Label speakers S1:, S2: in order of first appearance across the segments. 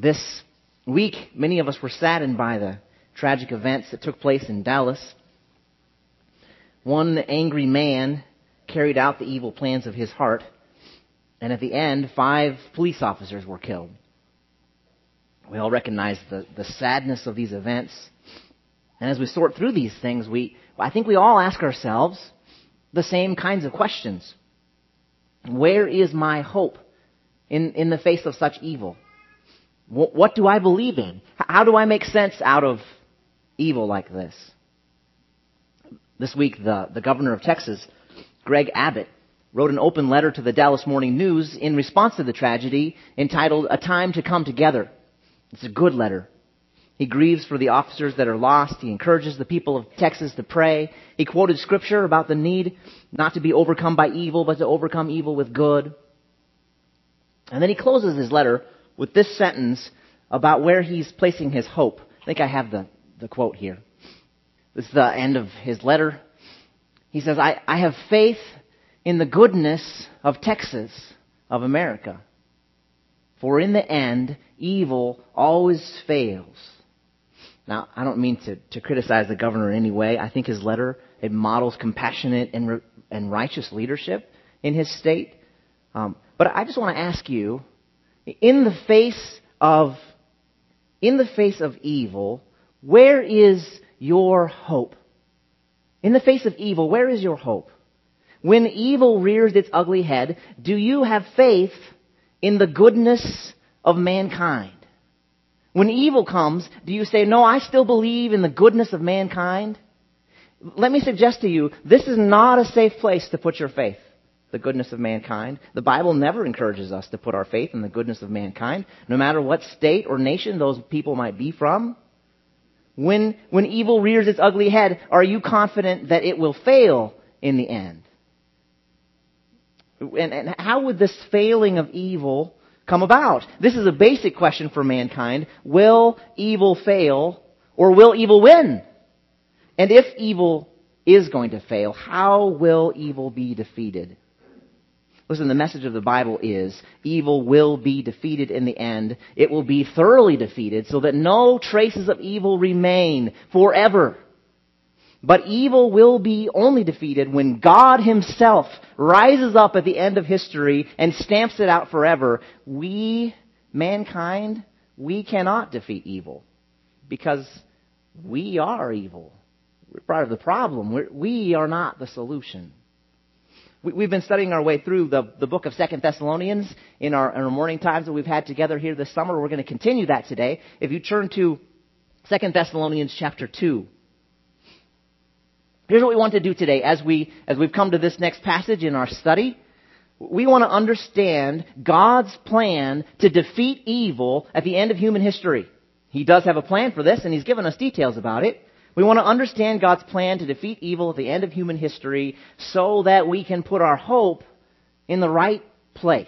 S1: This week, many of us were saddened by the tragic events that took place in Dallas. One angry man carried out the evil plans of his heart, and at the end, 5 police officers were killed. We all recognize the sadness of these events. And as we sort through these things, I think we all ask ourselves the same kinds of questions. Where is my hope in the face of such evil? What do I believe in? How do I make sense out of evil like this? This week, the governor of Texas, Greg Abbott, wrote an open letter to the Dallas Morning News in response to the tragedy entitled, "A Time to Come Together." It's a good letter. He grieves for the officers that are lost. He encourages the people of Texas to pray. He quoted scripture about the need not to be overcome by evil, but to overcome evil with good. And then he closes his letter with this sentence about where he's placing his hope. I think I have the quote here. This is the end of his letter. He says, I have faith in the goodness of Texas, of America. For in the end, evil always fails. Now, I don't mean to criticize the governor in any way. I think his letter, it models compassionate and righteous leadership in his state. But I just want to ask you, in the face of evil, where is your hope? In the face of evil, where is your hope? When evil rears its ugly head, do you have faith in the goodness of mankind? When evil comes, do you say, no, I still believe in the goodness of mankind? Let me suggest to you, this is not a safe place to put your faith, the goodness of mankind. The Bible never encourages us to put our faith in the goodness of mankind, no matter what state or nation those people might be from. When evil rears its ugly head, are you confident that it will fail in the end? And how would this failing of evil come about? This is a basic question for mankind. Will evil fail, or will evil win? And if evil is going to fail, how will evil be defeated? Listen, the message of the Bible is evil will be defeated in the end. It will be thoroughly defeated so that no traces of evil remain forever. But evil will be only defeated when God Himself rises up at the end of history and stamps it out forever. We, mankind, we cannot defeat evil because we are evil. We're part of the problem. We are not the solution. We've been studying our way through the book of 2 Thessalonians in our morning times that we've had together here this summer. We're going to continue that today. If you turn to 2 Thessalonians chapter 2. Here's what we want to do today as we've come to this next passage in our study. We want to understand God's plan to defeat evil at the end of human history. He does have a plan for this, and He's given us details about it. We want to understand God's plan to defeat evil at the end of human history so that we can put our hope in the right place.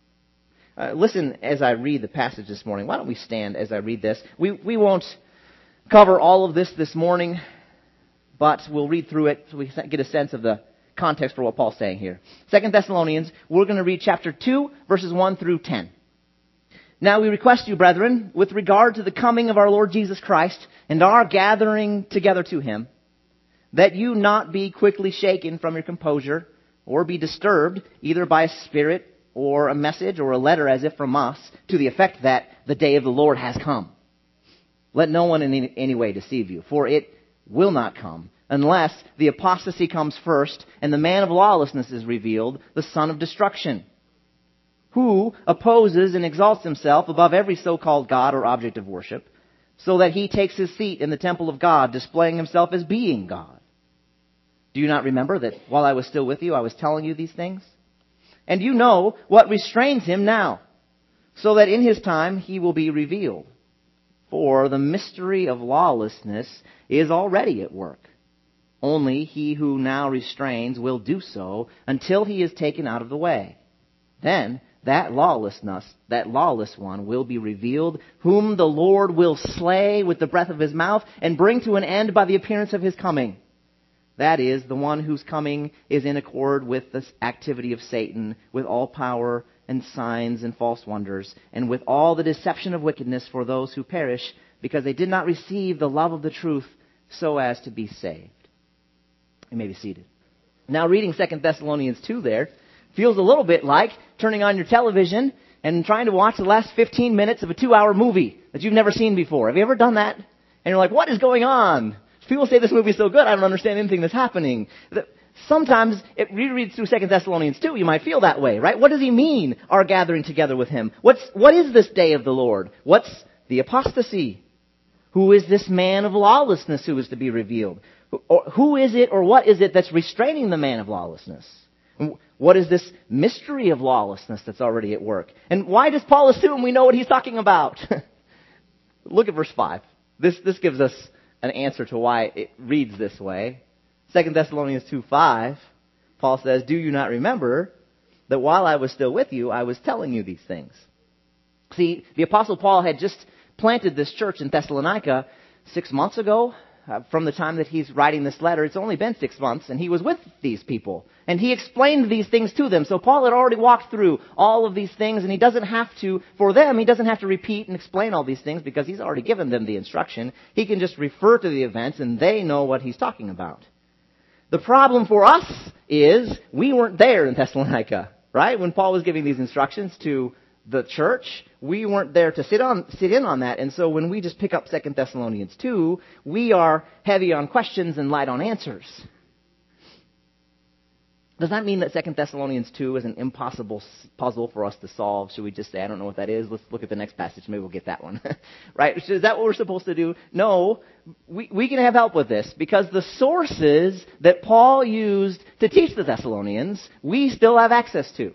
S1: Listen as I read the passage this morning. Why don't we stand as I read this? We won't cover all of this morning, but we'll read through it so we get a sense of the context for what Paul's saying here. 2 Thessalonians, we're going to read chapter 2, verses 1 through 10. Now we request you, brethren, with regard to the coming of our Lord Jesus Christ and our gathering together to Him, that you not be quickly shaken from your composure, or be disturbed either by a spirit or a message or a letter as if from us, to the effect that the day of the Lord has come. Let no one in any way deceive you, for it will not come unless the apostasy comes first and the man of lawlessness is revealed, the son of destruction, who opposes and exalts himself above every so-called God or object of worship, so that he takes his seat in the temple of God, displaying himself as being God. Do you not remember that while I was still with you, I was telling you these things? And you know what restrains him now, so that in his time he will be revealed. For the mystery of lawlessness is already at work. Only he who now restrains will do so until he is taken out of the way. Then that lawless one will be revealed, whom the Lord will slay with the breath of His mouth and bring to an end by the appearance of His coming. That is, the one whose coming is in accord with the activity of Satan, with all power and signs and false wonders, and with all the deception of wickedness for those who perish, because they did not receive the love of the truth so as to be saved. You may be seated. Now, reading 2 Thessalonians 2 there feels a little bit like turning on your television and trying to watch the last 15 minutes of a 2-hour movie that you've never seen before. Have you ever done that? And you're like, what is going on? People say this movie is so good, I don't understand anything that's happening. Sometimes, if you read through 2 Thessalonians 2, you might feel that way, right? What does he mean, our gathering together with him? What is this day of the Lord? What's the apostasy? Who is this man of lawlessness who is to be revealed? Who is it or what is it that's restraining the man of lawlessness? What is this mystery of lawlessness that's already at work? And why does Paul assume we know what he's talking about? Look at verse 5. This gives us an answer to why it reads this way. 2 Thessalonians 2:5, Paul says, "Do you not remember that while I was still with you, I was telling you these things?" See, the Apostle Paul had just planted this church in Thessalonica 6 months ago. From the time that he's writing this letter, it's only been 6 months, and he was with these people. And he explained these things to them. So Paul had already walked through all of these things, and he doesn't have to, for them, he doesn't have to repeat and explain all these things because he's already given them the instruction. He can just refer to the events, and they know what he's talking about. The problem for us is we weren't there in Thessalonica, right? When Paul was giving these instructions to the church, we weren't there to sit in on that. And so when we just pick up 2 Thessalonians 2, we are heavy on questions and light on answers. Does that mean that 2 Thessalonians 2 is an impossible puzzle for us to solve? Should we just say, I don't know what that is? Let's look at the next passage. Maybe we'll get that one. Right? Is that what we're supposed to do? No. We can have help with this because the sources that Paul used to teach the Thessalonians, we still have access to.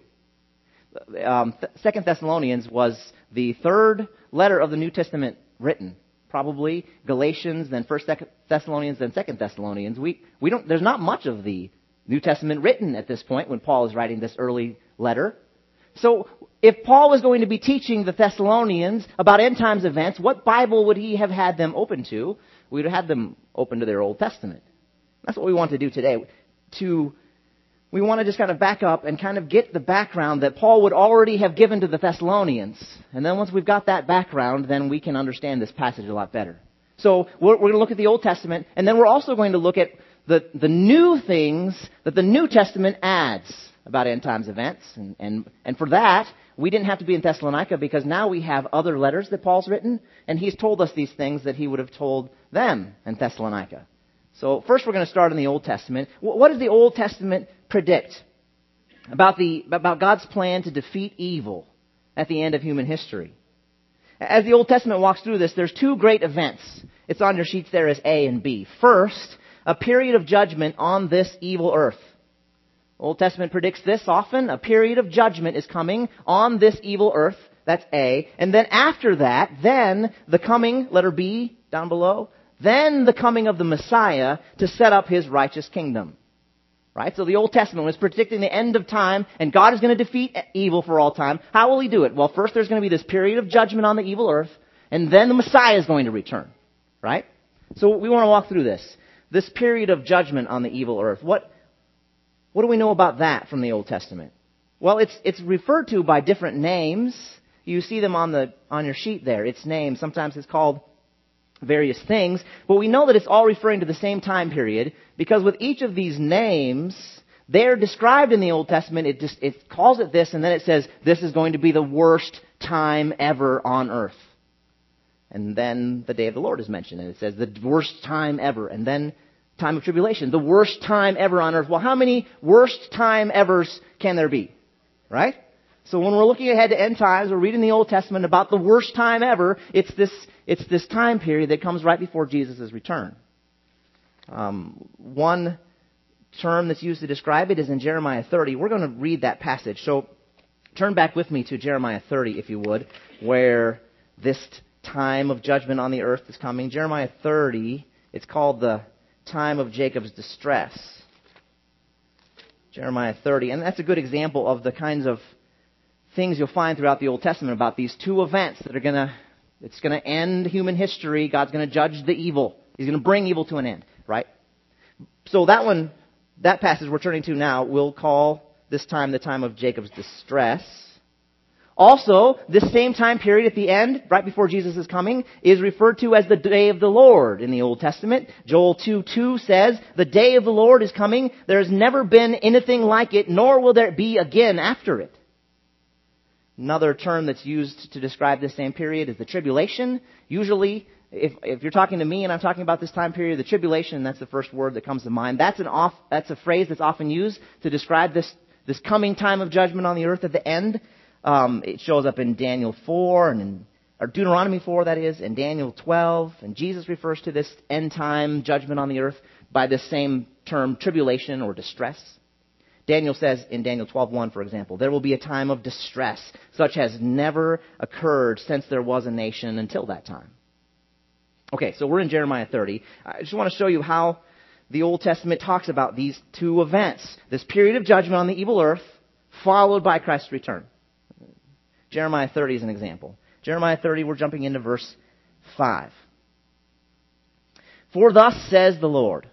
S1: 2 Thessalonians was the third letter of the New Testament written. Probably Galatians, then 1 Thessalonians, then 2 Thessalonians. There's not much of the New Testament written at this point when Paul is writing this early letter. So if Paul was going to be teaching the Thessalonians about end times events, what Bible would he have had them open to? We would have had them open to their Old Testament. That's what we want to do today. We want to just kind of back up and kind of get the background that Paul would already have given to the Thessalonians. And then once we've got that background, then we can understand this passage a lot better. So we're going to look at the Old Testament, and then we're also going to look at the new things that the New Testament adds about end times events. And for that, we didn't have to be in Thessalonica because now we have other letters that Paul's written, and he's told us these things that he would have told them in Thessalonica. So first we're going to start in the Old Testament. What does the Old Testament predict about God's plan to defeat evil at the end of human history? As the Old Testament walks through this, there's two great events. It's on your sheets there as A and B. First, a period of judgment on this evil earth. Old Testament predicts this often. A period of judgment is coming on this evil earth. That's A. And then after that, then the coming, letter B down below, then the coming of the Messiah to set up his righteous kingdom. Right? So the Old Testament was predicting the end of time, and God is going to defeat evil for all time. How will he do it? Well, first there's going to be this period of judgment on the evil earth, and then the Messiah is going to return. Right? So we want to walk through this. This period of judgment on the evil earth. What do we know about that from the Old Testament? Well, it's referred to by different names. You see them on your sheet there. Its name. Sometimes it's called various things, but we know that it's all referring to the same time period because with each of these names, they're described in the Old Testament. It calls it this, and then it says this is going to be the worst time ever on earth. And then the day of the Lord is mentioned, and it says the worst time ever, and then time of tribulation, the worst time ever on earth. Well, how many worst time evers can there be? Right? So when we're looking ahead to end times, we're reading the Old Testament about the worst time ever. It's this time period that comes right before Jesus' return. One term that's used to describe it is in Jeremiah 30. We're going to read that passage. So turn back with me to Jeremiah 30, if you would, where this time of judgment on the earth is coming. Jeremiah 30, it's called the time of Jacob's distress. Jeremiah 30. And that's a good example of the kinds of things you'll find throughout the Old Testament about these two events that are it's going to end human history. God's going to judge the evil. He's going to bring evil to an end, right? So that passage we're turning to now, we'll call this time the time of Jacob's distress. Also, this same time period at the end, right before Jesus is coming, is referred to as the day of the Lord in the Old Testament. Joel 2:2 says, "The day of the Lord is coming. There has never been anything like it, nor will there be again after it." Another term that's used to describe this same period is the tribulation. Usually, if you're talking to me and I'm talking about this time period, the tribulation, that's the first word that comes to mind. That's a phrase that's often used to describe this coming time of judgment on the earth at the end. It shows up in Daniel 4 or Deuteronomy 4, that is, and Daniel 12. And Jesus refers to this end time judgment on the earth by this same term, tribulation or distress. Daniel says in Daniel 12:1, for example, "There will be a time of distress, such as never occurred since there was a nation until that time." Okay, so we're in Jeremiah 30. I just want to show you how the Old Testament talks about these two events. This period of judgment on the evil earth, followed by Christ's return. Jeremiah 30 is an example. Jeremiah 30, we're jumping into verse 5. "For thus says the Lord,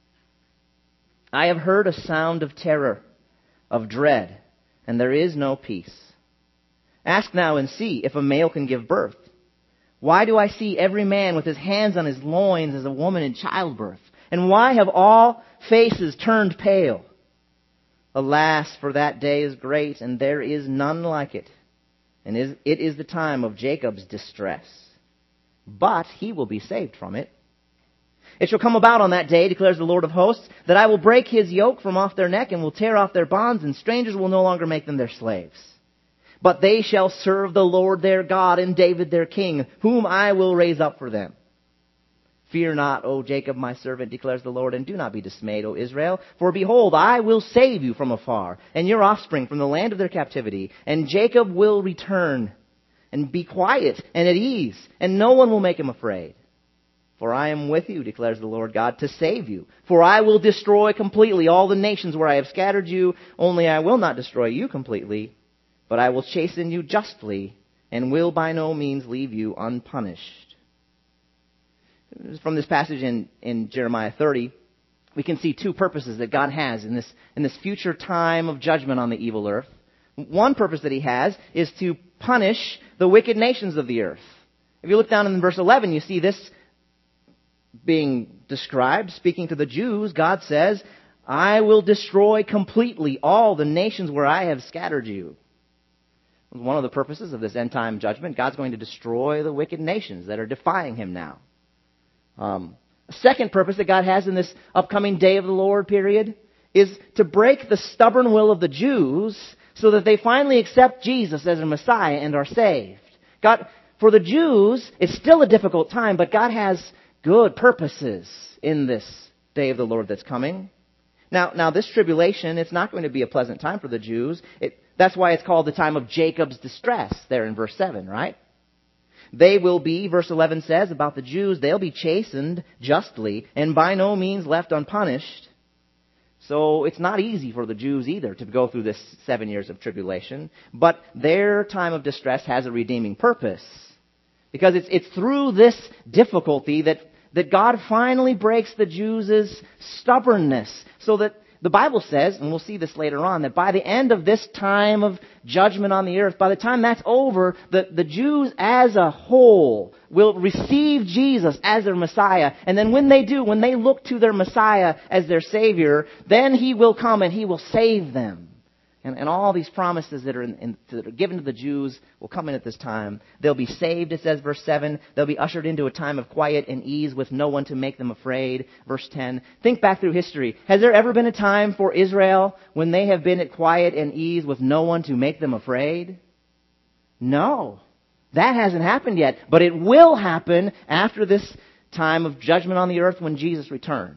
S1: I have heard a sound of terror, of dread, and there is no peace. Ask now and see if a male can give birth. Why do I see every man with his hands on his loins as a woman in childbirth? And why have all faces turned pale? Alas, for that day is great, and there is none like it. And it is the time of Jacob's distress. But he will be saved from it. It shall come about on that day, declares the Lord of hosts, that I will break his yoke from off their neck and will tear off their bonds, and strangers will no longer make them their slaves. But they shall serve the Lord their God and David their king, whom I will raise up for them. Fear not, O Jacob, my servant, declares the Lord, and do not be dismayed, O Israel. For behold, I will save you from afar, and your offspring from the land of their captivity. And Jacob will return, and be quiet and at ease, and no one will make him afraid. For I am with you, declares the Lord God, to save you. For I will destroy completely all the nations where I have scattered you, only I will not destroy you completely, but I will chasten you justly, and will by no means leave you unpunished." From this passage in Jeremiah 30, we can see two purposes that God has in this future time of judgment on the evil earth. One purpose that he has is to punish the wicked nations of the earth. If you look down in verse 11, you see this being described. Speaking to the Jews, God says, "I will destroy completely all the nations where I have scattered you." One of the purposes of this end-time judgment, God's going to destroy the wicked nations that are defying him now. A second purpose that God has in this upcoming day of the Lord period is to break the stubborn will of the Jews so that they finally accept Jesus as their Messiah and are saved. God, for the Jews, it's still a difficult time, but God has good purposes in this day of the Lord that's coming. Now this tribulation, it's not going to be a pleasant time for the Jews. That's why it's called the time of Jacob's distress there in verse 7, right? They will be, verse 11 says about the Jews, they'll be chastened justly and by no means left unpunished. So it's not easy for the Jews either to go through this 7 years of tribulation. But their time of distress has a redeeming purpose. Because it's through this difficulty that God finally breaks the Jews' stubbornness. So that the Bible says, and we'll see this later on, that by the end of this time of judgment on the earth, by the time that's over, the Jews as a whole will receive Jesus as their Messiah. And then when they do, when they look to their Messiah as their Savior, then He will come and He will save them. And all these promises that are that are given to the Jews will come in at this time. They'll be saved, it says, verse 7. They'll be ushered into a time of quiet and ease with no one to make them afraid. Verse 10. Think back through history. Has there ever been a time for Israel when they have been at quiet and ease with no one to make them afraid? No. That hasn't happened yet. But it will happen after this time of judgment on the earth when Jesus returns.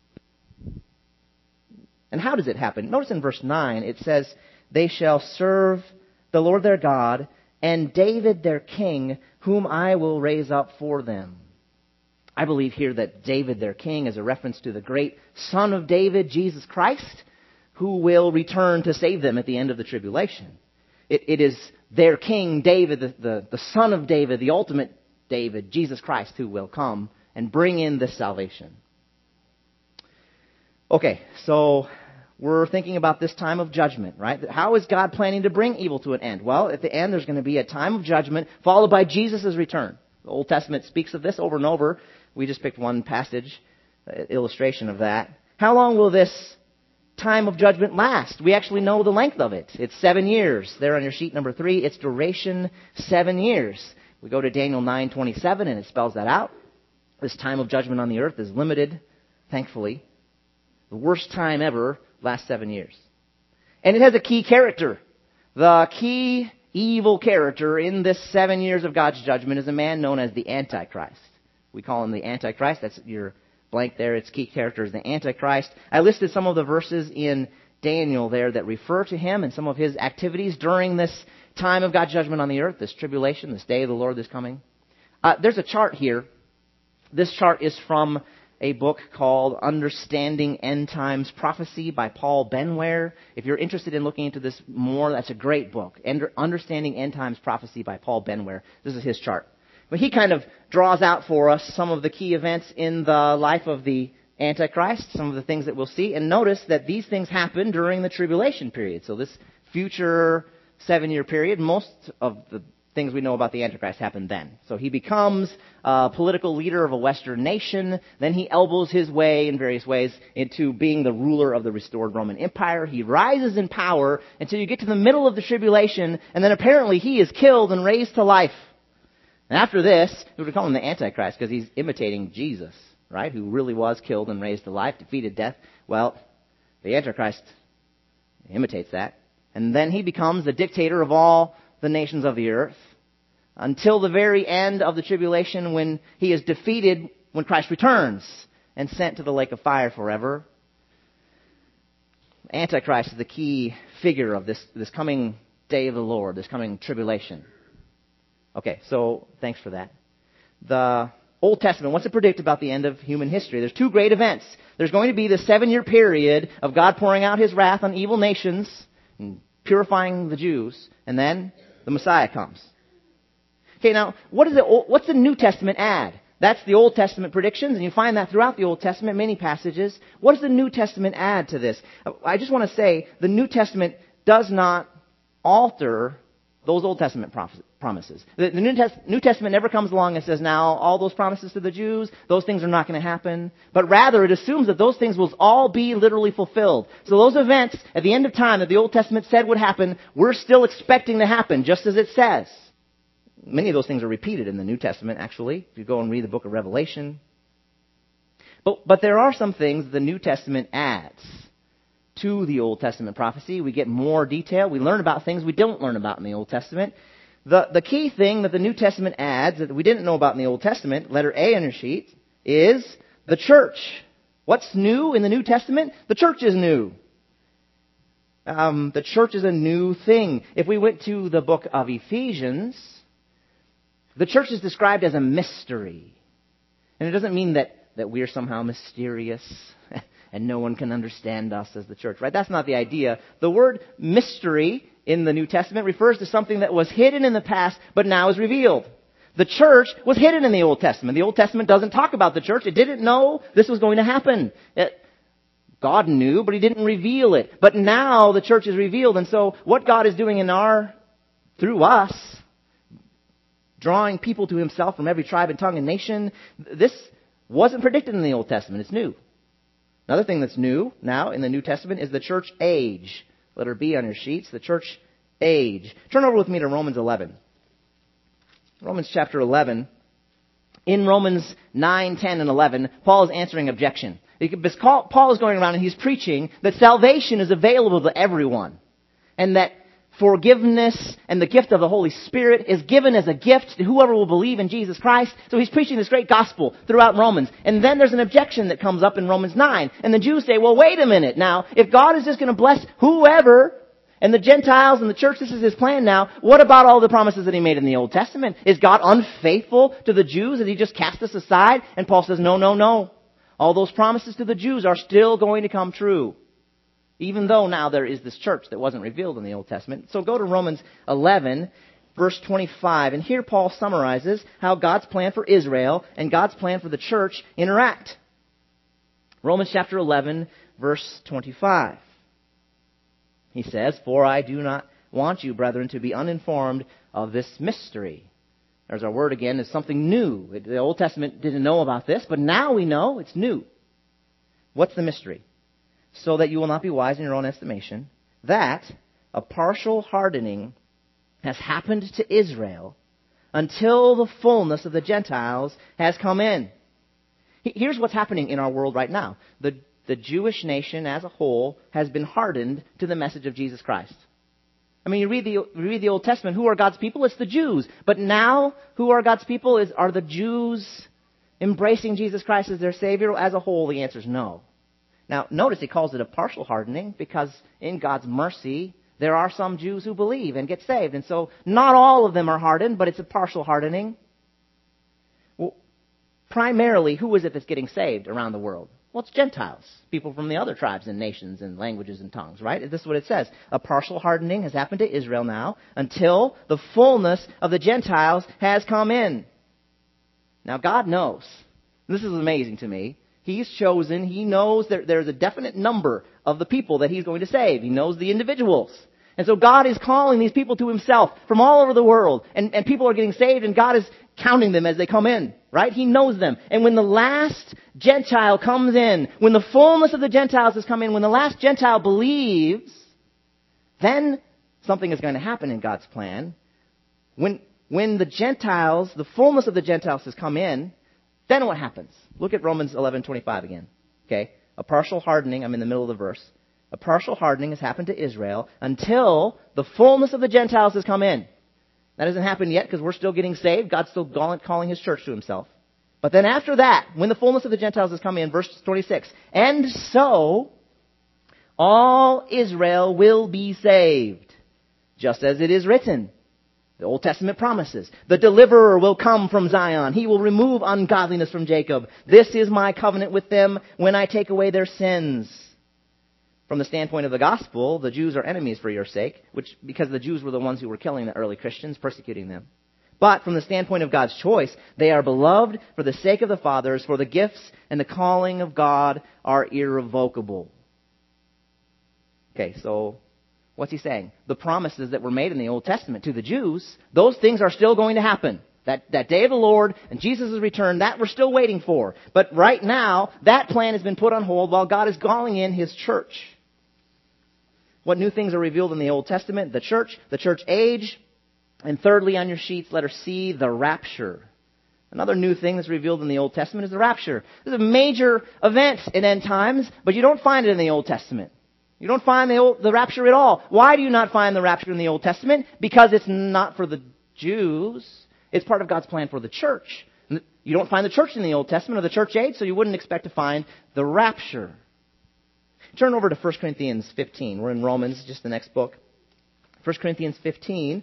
S1: And how does it happen? Notice in verse 9, it says, "They shall serve the Lord their God and David their king, whom I will raise up for them." I believe here that David their king is a reference to the great Son of David, Jesus Christ, who will return to save them at the end of the tribulation. It is their king, David, the Son of David, the ultimate David, Jesus Christ, who will come and bring in this salvation. Okay, so we're thinking about this time of judgment, right? How is God planning to bring evil to an end? Well, at the end, there's going to be a time of judgment followed by Jesus' return. The Old Testament speaks of this over and over. We just picked one passage, illustration of that. How long will this time of judgment last? We actually know the length of it. It's 7 years. There on your sheet number 3, its duration, 7 years. We go to Daniel 9:27, and it spells that out. This time of judgment on the earth is limited, thankfully. The worst time ever lasts 7 years. And it has a key character. The key evil character in this 7 years of God's judgment is a man known as the Antichrist. We call him the Antichrist. That's your blank there. Its key character is the Antichrist. I listed some of the verses in Daniel there that refer to him and some of his activities during this time of God's judgment on the earth, this tribulation, this day of the Lord that's coming. There's a chart here. This chart is from a book called Understanding End Times Prophecy by Paul Benware. If you're interested in looking into this more, that's a great book. Understanding End Times Prophecy by Paul Benware. This is his chart. But he kind of draws out for us some of the key events in the life of the Antichrist, some of the things that we'll see. And notice that these things happen during the tribulation period. So this future 7-year period, most of the things we know about the Antichrist happen then. So he becomes a political leader of a Western nation. Then he elbows his way in various ways into being the ruler of the restored Roman Empire. He rises in power until you get to the middle of the tribulation, and then apparently he is killed and raised to life. And after this, we would call him the Antichrist because he's imitating Jesus, right? Who really was killed and raised to life, defeated death. Well, the Antichrist imitates that. And then he becomes the dictator of all the nations of the earth until the very end of the tribulation when he is defeated when Christ returns and sent to the lake of fire forever. Antichrist is the key figure of this coming day of the Lord, this coming tribulation. Okay, so thanks for that. The Old Testament, what's it predict about the end of human history? There's 2 great events. There's going to be the 7-year period of God pouring out his wrath on evil nations and purifying the Jews, and then the Messiah comes. Okay, now, what's the New Testament add? That's the Old Testament predictions, and you find that throughout the Old Testament, many passages. What does the New Testament add to this? I just want to say, the New Testament does not alter those Old Testament promises. The New Testament never comes along and says, now, all those promises to the Jews, those things are not going to happen. But rather, it assumes that those things will all be literally fulfilled. So those events at the end of time that the Old Testament said would happen, we're still expecting to happen, just as it says. Many of those things are repeated in the New Testament, actually, if you go and read the book of Revelation. But there are some things the New Testament adds to the Old Testament prophecy. We get more detail. We learn about things we don't learn about in the Old Testament. The key thing that the New Testament adds that we didn't know about in the Old Testament, letter A on your sheet, is the church. What's new in the New Testament? The church is new. The church is a new thing. If we went to the book of Ephesians, the church is described as a mystery. And it doesn't mean that we're somehow mysterious and no one can understand us as the church, right? That's not the idea. The word mystery in the New Testament refers to something that was hidden in the past but now is revealed. The church was hidden in the Old Testament. The Old Testament doesn't talk about the church. It didn't know this was going to happen. God knew, but he didn't reveal it. But now the church is revealed. And so what God is doing through us, drawing people to himself from every tribe and tongue and nation, this wasn't predicted in the Old Testament. It's new. Another thing that's new now in the New Testament is the church age. Letter B on your sheets, the church age. Turn over with me to Romans 11. Romans chapter 11. In Romans 9, 10, and 11, Paul is answering objection. Because Paul is going around and he's preaching that salvation is available to everyone. And that forgiveness and the gift of the Holy Spirit is given as a gift to whoever will believe in Jesus Christ. So he's preaching this great gospel throughout Romans. And then there's an objection that comes up in Romans 9. And the Jews say, well, wait a minute. Now, if God is just going to bless whoever and the Gentiles and the church, this is his plan now, what about all the promises that he made in the Old Testament? Is God unfaithful to the Jews? Did he just cast us aside? And Paul says, no. All those promises to the Jews are still going to come true. Even though now there is this church that wasn't revealed in the Old Testament. So go to Romans 11, verse 25. And here Paul summarizes how God's plan for Israel and God's plan for the church interact. Romans chapter 11, verse 25. He says, "For I do not want you, brethren, to be uninformed of this mystery." There's our word again. It's something new. The Old Testament didn't know about this, but now we know it's new. What's the mystery? "So that you will not be wise in your own estimation, that a partial hardening has happened to Israel until the fullness of the Gentiles has come in." Here's what's happening in our world right now. The Jewish nation as a whole has been hardened to the message of Jesus Christ. I mean, you read the Old Testament, who are God's people? It's the Jews. But now, who are God's people? Are the Jews embracing Jesus Christ as their Savior? As a whole, the answer is no. Now, notice he calls it a partial hardening because in God's mercy, there are some Jews who believe and get saved. And so, not all of them are hardened, but it's a partial hardening. Well, primarily, who is it that's getting saved around the world? Well, it's Gentiles, people from the other tribes and nations and languages and tongues, right? This is what it says. A partial hardening has happened to Israel now until the fullness of the Gentiles has come in. Now, God knows. This is amazing to me. He's chosen. He knows that there's a definite number of the people that He's going to save. He knows the individuals. And so God is calling these people to Himself from all over the world. And people are getting saved, and God is counting them as they come in, right? He knows them. And when the last Gentile comes in, when the fullness of the Gentiles has come in, when the last Gentile believes, then something is going to happen in God's plan. When the Gentiles, the fullness of the Gentiles has come in, then what happens? Look at Romans 11:25 again. Okay? A partial hardening, I'm in the middle of the verse. A partial hardening has happened to Israel until the fullness of the Gentiles has come in. That hasn't happened yet because we're still getting saved. God's still calling His church to Himself. But then after that, when the fullness of the Gentiles has come in, verse 26, "And so all Israel will be saved, just as it is written." The Old Testament promises. "The deliverer will come from Zion. He will remove ungodliness from Jacob. This is my covenant with them when I take away their sins." From the standpoint of the gospel, the Jews are enemies for your sake, because the Jews were the ones who were killing the early Christians, persecuting them. But from the standpoint of God's choice, they are beloved for the sake of the fathers, for the gifts and the calling of God are irrevocable. Okay, so what's he saying? The promises that were made in the Old Testament to the Jews, those things are still going to happen. That day of the Lord and Jesus' return, that we're still waiting for. But right now, that plan has been put on hold while God is calling in His church. What new things are revealed in the Old Testament? The church age, and thirdly on your sheets, letter C, the rapture. Another new thing that's revealed in the Old Testament is the rapture. This is a major event in end times, but you don't find it in the Old Testament. You don't find the rapture at all. Why do you not find the rapture in the Old Testament? Because it's not for the Jews. It's part of God's plan for the church. You don't find the church in the Old Testament or the church age, so you wouldn't expect to find the rapture. Turn over to 1 Corinthians 15. We're in Romans, just the next book. 1 Corinthians 15.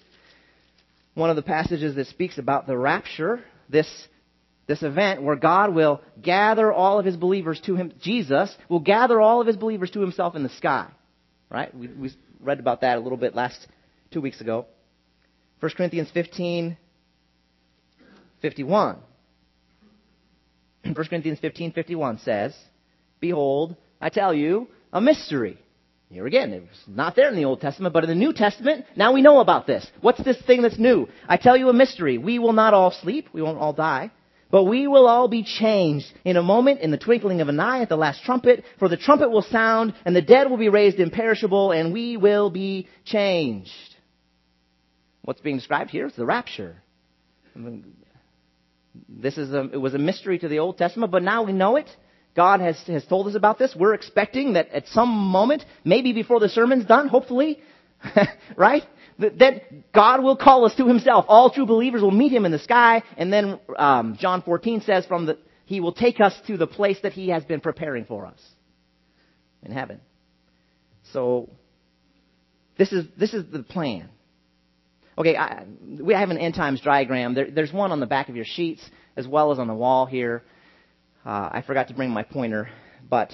S1: One of the passages that speaks about the rapture, this event where God will gather all of His believers to Him. Jesus will gather all of His believers to Himself in the sky. Right? We read about that a little bit 2 weeks ago. 1 Corinthians 15, 51. 1 Corinthians 15, 51 says, "Behold, I tell you a mystery." Here again, it was not there in the Old Testament, but in the New Testament, now we know about this. What's this thing that's new? "I tell you a mystery. We will not all sleep. We won't all die. But we will all be changed in a moment, in the twinkling of an eye, at the last trumpet. For the trumpet will sound, and the dead will be raised imperishable, and we will be changed." What's being described here is the rapture. It was a mystery to the Old Testament, but now we know it. God has told us about this. We're expecting that at some moment, maybe before the sermon's done, hopefully, right? That God will call us to Himself. All true believers will meet Him in the sky. And then John 14 says He will take us to the place that He has been preparing for us in heaven. So this is the plan. Okay, we have an end times diagram. There's one on the back of your sheets as well as on the wall here. I forgot to bring my pointer, but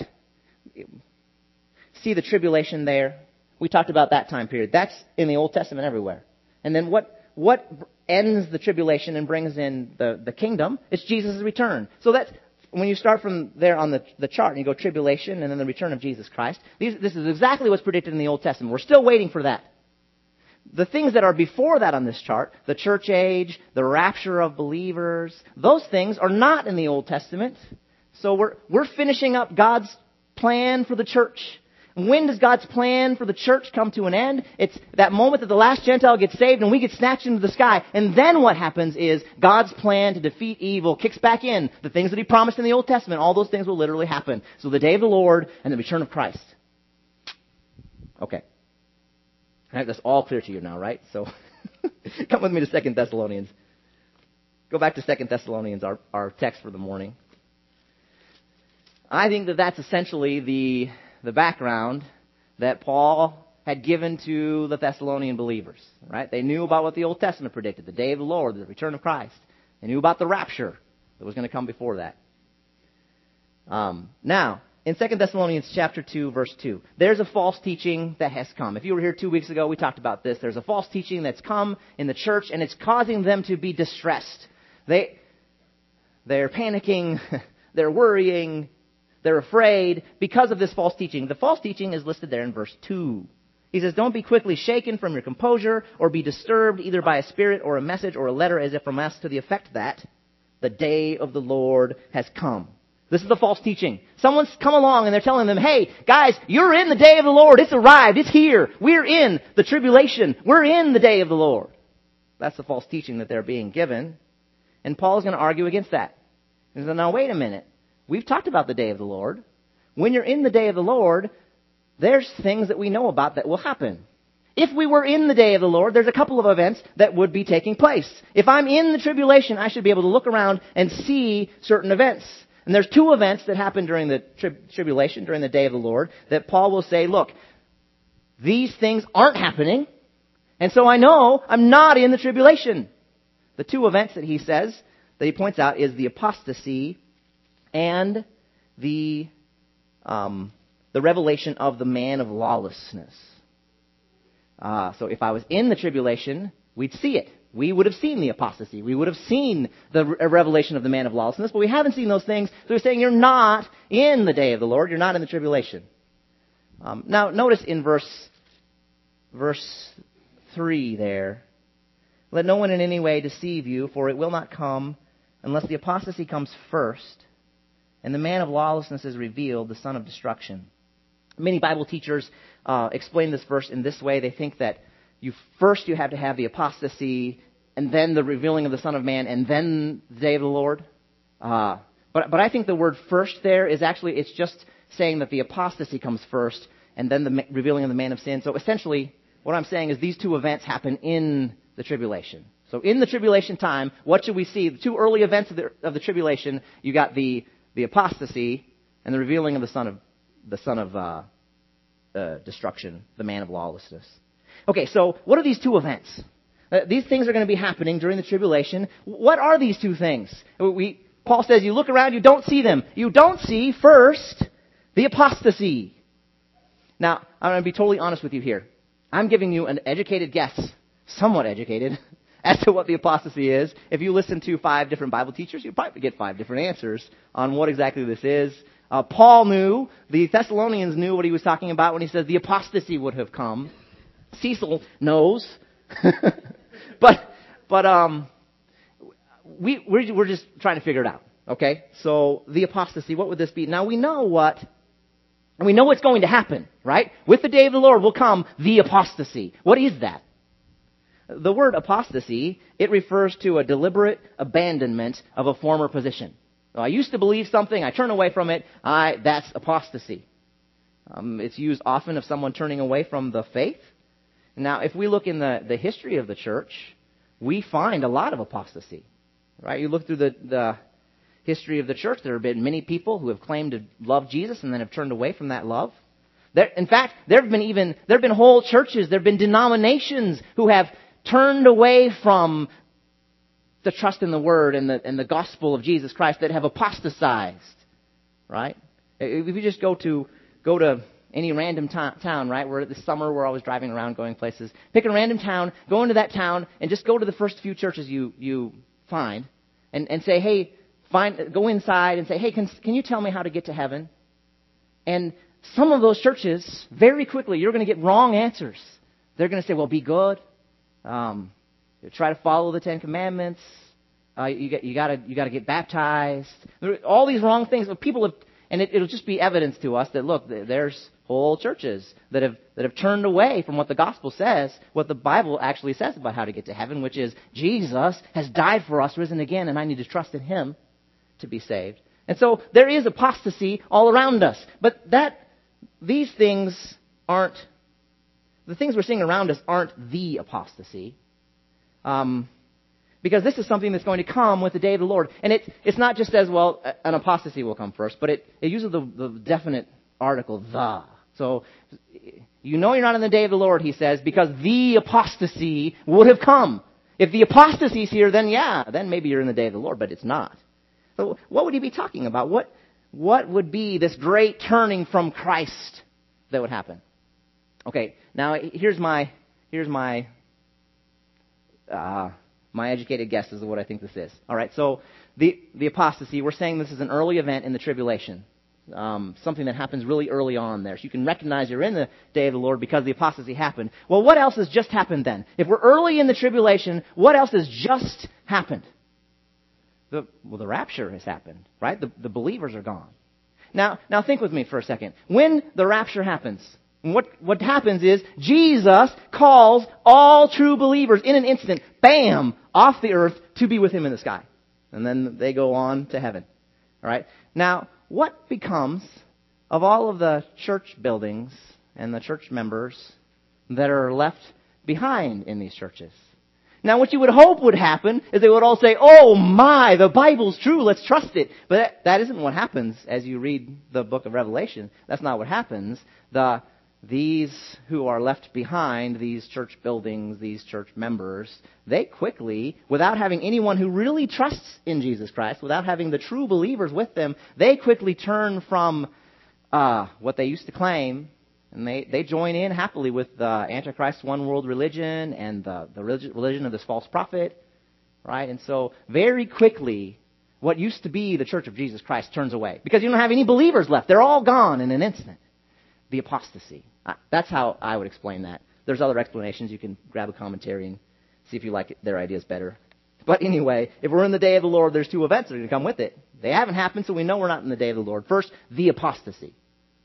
S1: see the tribulation there? We talked about that time period. That's in the Old Testament everywhere. And then what ends the tribulation and brings in the kingdom? It's Jesus' return. So that's when you start from there on the chart and you go tribulation and then the return of Jesus Christ, this is exactly what's predicted in the Old Testament. We're still waiting for that. The things that are before that on this chart, the church age, the rapture of believers, those things are not in the Old Testament. So we're finishing up God's plan for the church. When does God's plan for the church come to an end? It's that moment that the last Gentile gets saved and we get snatched into the sky. And then what happens is God's plan to defeat evil kicks back in. The things that He promised in the Old Testament, all those things will literally happen. So the day of the Lord and the return of Christ. Okay. All right, that's all clear to you now, right? So come with me to 2 Thessalonians. Go back to 2 Thessalonians, our text for the morning. I think that that's essentially the background that Paul had given to the Thessalonian believers, right? They knew about what the Old Testament predicted, the day of the Lord, the return of Christ. They knew about the rapture that was going to come before that. Now, in 2 Thessalonians chapter 2, verse 2, there's a false teaching that has come. If you were here 2 weeks ago, we talked about this. There's a false teaching that's come in the church, and it's causing them to be distressed. They're panicking, they're worrying, they're afraid because of this false teaching. The false teaching is listed there in verse 2. He says, don't be quickly shaken from your composure or be disturbed either by a spirit or a message or a letter as if from us to the effect that the day of the Lord has come. This is the false teaching. Someone's come along and they're telling them, hey, guys, you're in the day of the Lord. It's arrived. It's here. We're in the tribulation. We're in the day of the Lord. That's the false teaching that they're being given. And Paul's going to argue against that. He says, now wait a minute. We've talked about the day of the Lord. When you're in the day of the Lord, there's things that we know about that will happen. If we were in the day of the Lord, there's a couple of events that would be taking place. If I'm in the tribulation, I should be able to look around and see certain events. And there's two events that happen during the tribulation, during the day of the Lord, that Paul will say, look, these things aren't happening, and so I know I'm not in the tribulation. The two events that he says, that he points out, is the apostasy and the revelation of the man of lawlessness. So if I was in the tribulation, we'd see it. We would have seen the apostasy. We would have seen the revelation of the man of lawlessness, but we haven't seen those things. So he's saying you're not in the day of the Lord. You're not in the tribulation. Now, notice in verse 3 there, let no one in any way deceive you, for it will not come unless the apostasy comes first, and the man of lawlessness is revealed, the son of destruction. Many Bible teachers explain this verse in this way. They think that you have to have the apostasy, and then the revealing of the Son of Man, and then the day of the Lord. But I think the word first there is actually, it's just saying that the apostasy comes first, and then the revealing of the man of sin. So essentially, what I'm saying is these two events happen in the tribulation. So in the tribulation time, what should we see? The two early events of the tribulation, you got the apostasy and the revealing of the son of destruction, the man of lawlessness. Okay, so what are these two events? These things are going to be happening during the tribulation. What are these two things? Paul says you look around, you don't see them. You don't see, first, the apostasy. Now, I'm going to be totally honest with you here. I'm giving you an educated guess, somewhat educated, as to what the apostasy is. If you listen to 5 different Bible teachers, you'll probably get 5 different answers on what exactly this is. Paul knew, the Thessalonians knew what he was talking about when he says the apostasy would have come. Cecil knows, but we're just trying to figure it out. Okay, so the apostasy, what would this be? Now we know what's going to happen, right? With the day of the Lord will come the apostasy. What is that? The word apostasy, it refers to a deliberate abandonment of a former position. So I used to believe something, I turn away from it. That's apostasy. It's used often of someone turning away from the faith. Now, if we look in the history of the church, we find a lot of apostasy, right? You look through the history of the church, there have been many people who have claimed to love Jesus and then have turned away from that love. In fact, there have been whole churches, there have been denominations who have turned away from the trust in the Word and the gospel of Jesus Christ, that have apostatized, right? If you just go to any random town, right? Where this summer we're always driving around going places. Pick a random town, go into that town, and just go to the first few churches you find, and say, hey, go inside and say, hey, can you tell me how to get to heaven? And some of those churches, very quickly, you're going to get wrong answers. They're going to say, well, be good. Try to follow the Ten Commandments. You got to get baptized. All these wrong things. People have, and it'll just be evidence to us that, look, there's whole churches that have turned away from what the gospel says, what the Bible actually says about how to get to heaven, which is Jesus has died for us, risen again, and I need to trust in Him to be saved. And so there is apostasy all around us. But these things aren't, the things we're seeing around us aren't the apostasy. Because this is something that's going to come with the day of the Lord. And it's not just as, well, an apostasy will come first, but it uses the definite article, the. So, you know you're not in the day of the Lord, he says, because the apostasy would have come. If the apostasy's here, then maybe you're in the day of the Lord, but it's not. So what would he be talking about? What would be this great turning from Christ that would happen? Okay, now here's my educated guesses of what I think this is. All right, so the apostasy, we're saying this is an early event in the tribulation. Something that happens really early on there. So you can recognize you're in the day of the Lord because the apostasy happened. Well, what else has just happened then? If we're early in the tribulation, what else has just happened? The rapture has happened, right? The believers are gone. Now think with me for a second. When the rapture happens, what happens is Jesus calls all true believers in an instant, bam, off the earth to be with Him in the sky. And then they go on to heaven. All right? Now, what becomes of all of the church buildings and the church members that are left behind in these churches? Now, what you would hope would happen is they would all say, oh my, the Bible's true, let's trust it. But that isn't what happens as you read the book of Revelation. That's not what happens. These who are left behind, these church buildings, these church members, they quickly, without having anyone who really trusts in Jesus Christ, without having the true believers with them, they quickly turn from what they used to claim, and they join in happily with the Antichrist one world religion and the religion of this false prophet, right? And so very quickly, what used to be the Church of Jesus Christ turns away because you don't have any believers left. They're all gone in an instant. The apostasy. That's how I would explain that. There's other explanations. You can grab a commentary and see if you like their ideas better. But anyway, if we're in the day of the Lord, there's two events that are going to come with it. They haven't happened, so we know we're not in the day of the Lord. First, the apostasy.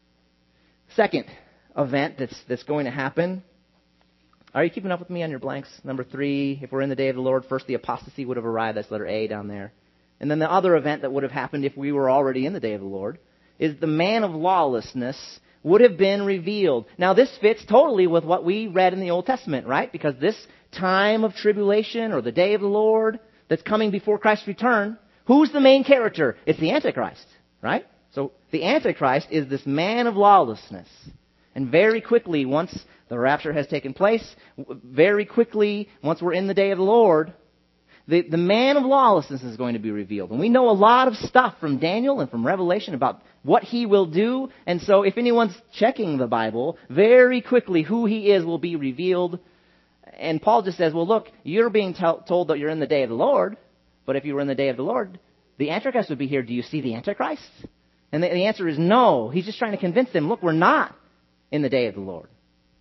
S1: Second event that's going to happen. Are you keeping up with me on your blanks? Number 3, if we're in the day of the Lord, first the apostasy would have arrived. That's letter A down there. And then the other event that would have happened if we were already in the day of the Lord is the man of lawlessness would have been revealed. Now, this fits totally with what we read in the Old Testament, right? Because this time of tribulation or the day of the Lord that's coming before Christ's return, who's the main character? It's the Antichrist, right? So the Antichrist is this man of lawlessness. And very quickly, once the rapture has taken place, very quickly, once we're in the day of the Lord, the man of lawlessness is going to be revealed. And we know a lot of stuff from Daniel and from Revelation about what he will do. And so if anyone's checking the Bible, very quickly who he is will be revealed. And Paul just says, well, look, you're being told that you're in the day of the Lord. But if you were in the day of the Lord, the Antichrist would be here. Do you see the Antichrist? And the answer is no. He's just trying to convince them, look, we're not in the day of the Lord.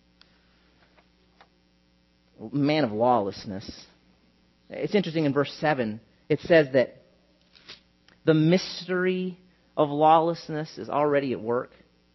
S1: Man of lawlessness. It's interesting in verse 7, it says that the mystery of lawlessness is already at work.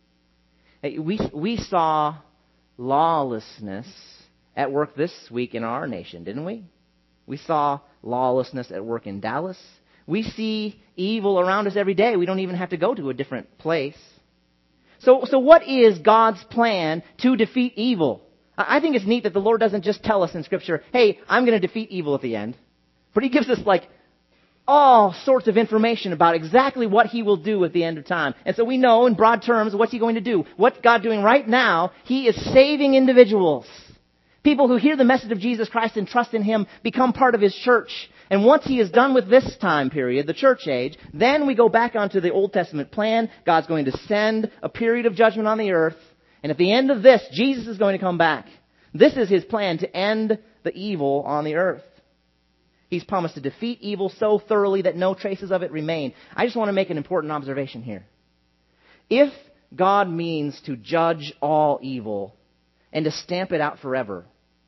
S1: We saw lawlessness at work this week in our nation, didn't we? We saw lawlessness at work in Dallas. We see evil around us every day. We don't even have to go to a different place. So what is God's plan to defeat evil? I think it's neat that the Lord doesn't just tell us in Scripture, hey, I'm going to defeat evil at the end. But He gives us all sorts of information about exactly what He will do at the end of time. And so we know in broad terms, what's He going to do? What's God doing right now? He is saving individuals. People who hear the message of Jesus Christ and trust in Him become part of His church. And once He is done with this time period, the church age, then we go back onto the Old Testament plan. God's going to send a period of judgment on the earth. And at the end of this, Jesus is going to come back. This is His plan to end the evil on the earth. He's promised to defeat evil so thoroughly that no traces of it remain. I just want to make an important observation here. If God means to judge all evil and to stamp it out forever,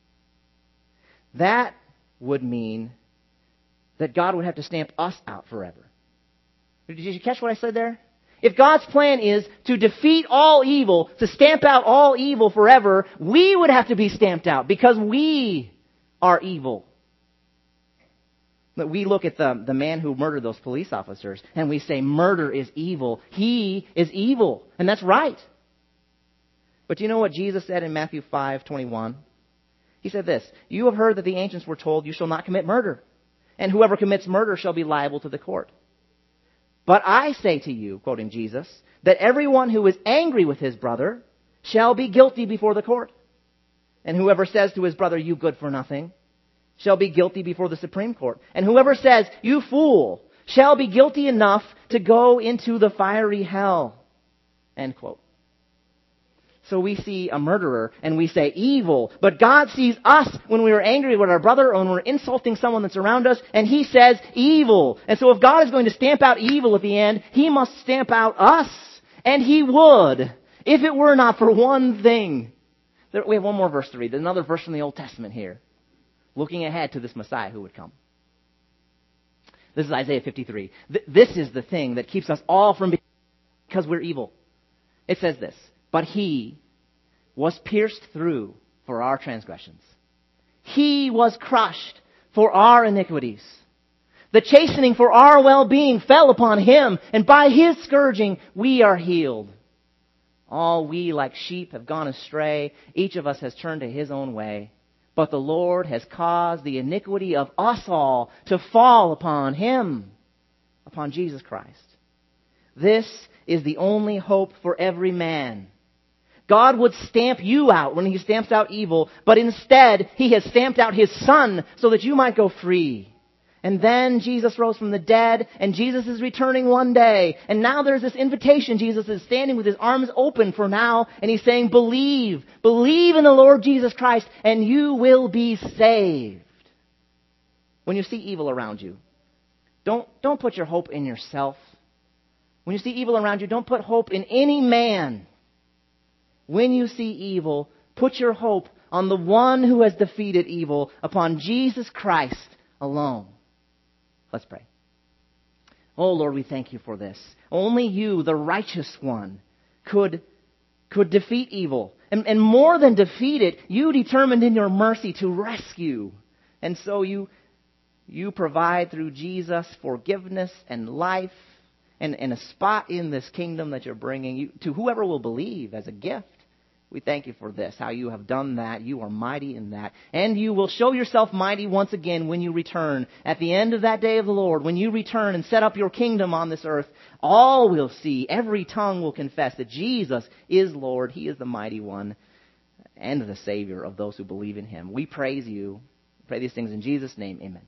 S1: that would mean that God would have to stamp us out forever. Did you catch what I said there? If God's plan is to defeat all evil, to stamp out all evil forever, we would have to be stamped out because we are evil. But we look at the man who murdered those police officers and we say murder is evil. He is evil. And that's right. But do you know what Jesus said in Matthew 5:21? He said this, "You have heard that the ancients were told, you shall not commit murder. And whoever commits murder shall be liable to the court. But I say to you," quoting Jesus, "that everyone who is angry with his brother shall be guilty before the court. And whoever says to his brother, you good for nothing, shall be guilty before the Supreme Court. And whoever says, you fool, shall be guilty enough to go into the fiery hell." End quote. So we see a murderer and we say evil, but God sees us when we are angry with our brother or when we're insulting someone that's around us, and He says evil. And so if God is going to stamp out evil at the end, He must stamp out us. And He would, if it were not for one thing. We have one more verse to read. There's another verse from the Old Testament here, looking ahead to this Messiah who would come. This is Isaiah 53. This is the thing that keeps us all from because we're evil. It says this, "But He was pierced through for our transgressions. He was crushed for our iniquities. The chastening for our well-being fell upon Him, and by His scourging we are healed. All we like sheep have gone astray. Each of us has turned to his own way. But the Lord has caused the iniquity of us all to fall upon Him," upon Jesus Christ. This is the only hope for every man. God would stamp you out when He stamps out evil, but instead He has stamped out His Son so that you might go free. And then Jesus rose from the dead, and Jesus is returning one day. And now there's this invitation. Jesus is standing with His arms open for now, and He's saying, believe. Believe in the Lord Jesus Christ, and you will be saved. When you see evil around you, don't put your hope in yourself. When you see evil around you, don't put hope in any man. When you see evil, put your hope on the one who has defeated evil, upon Jesus Christ alone. Let's pray. Oh, Lord, we thank You for this. Only You, the righteous one, could defeat evil. And more than defeat it, You determined in Your mercy to rescue. And so You provide through Jesus forgiveness and life and a spot in this kingdom that You're bringing to whoever will believe as a gift. We thank You for this, how You have done that. You are mighty in that. And You will show Yourself mighty once again when You return. At the end of that day of the Lord, when You return and set up Your kingdom on this earth, all will see, every tongue will confess that Jesus is Lord. He is the mighty one and the Savior of those who believe in Him. We praise You. We pray these things in Jesus' name. Amen.